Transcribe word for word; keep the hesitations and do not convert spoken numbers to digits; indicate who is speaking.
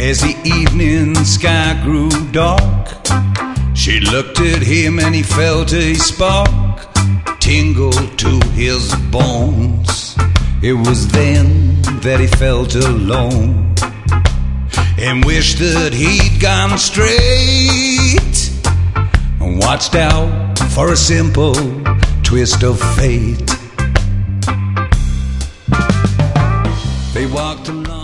Speaker 1: As the evening sky grew dark, she looked at him and he felt a spark tingle to his bones. It was then that he felt alone and wished that he'd gone straight and watched out for a simple twist of fate. They walked along.